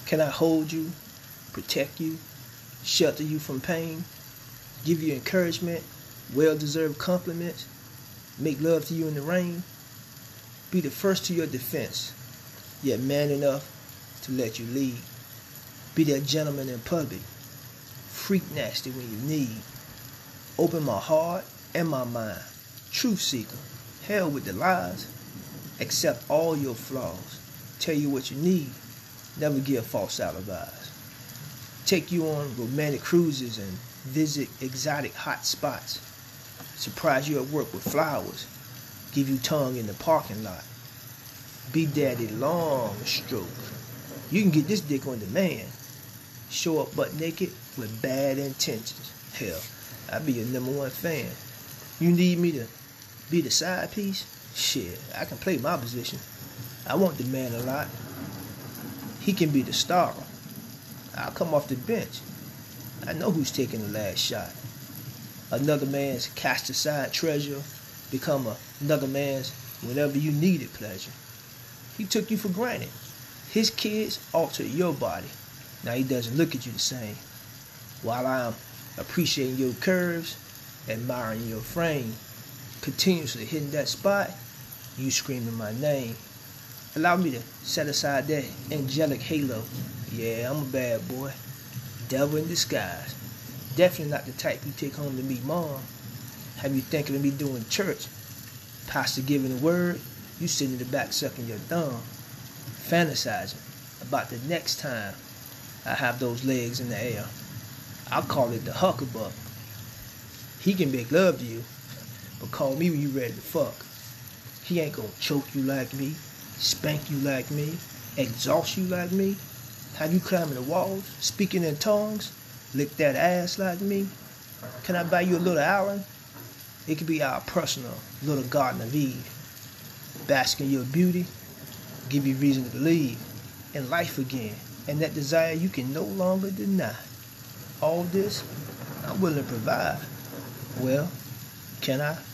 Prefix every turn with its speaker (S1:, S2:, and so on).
S1: Can I hold you, protect you, shelter you from pain, give you encouragement, well-deserved compliments, make love to you in the rain, be the first to your defense, yet man enough to let you lead, be that gentleman in public, freak nasty when you need, open my heart and my mind, truth seeker, hell with the lies, accept all your flaws, tell you what you need, never give false alibis, take you on romantic cruises and visit exotic hot spots, surprise you at work with flowers, give you tongue in the parking lot, be daddy long stroke. You can get this dick on demand. Show up butt naked with bad intentions. Hell, I'll be your #1 fan. You need me to be the side piece? Shit, I can play my position. I won't demand a lot. He can be the star. I'll come off the bench. I know who's taking the last shot. Another man's cast aside treasure become another man's whenever you needed pleasure. He took you for granted. His kids altered your body. Now he doesn't look at you the same. While I'm appreciating your curves, admiring your frame, continuously hitting that spot, you screaming my name. Allow me to set aside that angelic halo. Yeah, I'm a bad boy. Devil in disguise. Definitely not the type you take home to meet mom. Have you thinking of me doing church? Pastor giving the word, you sitting in the back sucking your thumb. Fantasizing about the next time I have those legs in the air. I'll call it the hucklebuck. He can make love to you, but call me when you ready to fuck. He ain't gonna choke you like me, spank you like me, exhaust you like me, have you climbing the walls, speaking in tongues, lick that ass like me. Can I buy you a little island? It could be our personal little Garden of Eve. Bask in your beauty, give you reason to believe in life again, and that desire you can no longer deny. All this, I'm willing to provide. Well, can I?